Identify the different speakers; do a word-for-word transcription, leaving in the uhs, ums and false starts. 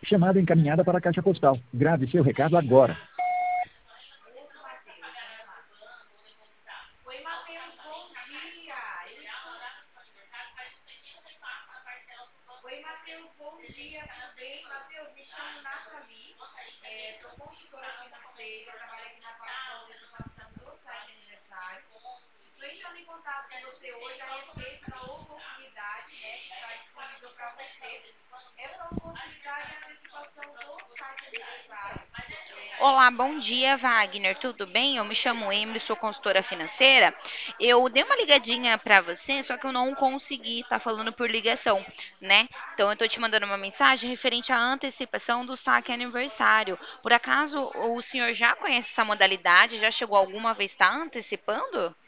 Speaker 1: Chamada encaminhada para a caixa postal. Grave seu recado agora.
Speaker 2: Oi, Matheus, bom dia. Eu estou... Oi, Matheus, bom dia, tudo bem? Matheus, me chamo Nathalie, é, sou consultora financeira, trabalho aqui na parte da autenticação do site aniversário. Estou entrando em contato com você hoje a respeito da oportunidade, né, que está disponível para você. Essa oportunidade é a antecipação do site aniversário.
Speaker 3: Olá, bom dia, Wagner. Tudo bem? Eu me chamo Emily, sou consultora financeira. Eu dei uma ligadinha para você, só que eu não consegui estar falando por ligação, né? Então eu tô te mandando uma mensagem referente à antecipação do saque aniversário. Por acaso o senhor já conhece essa modalidade? Já chegou alguma vez a estar antecipando?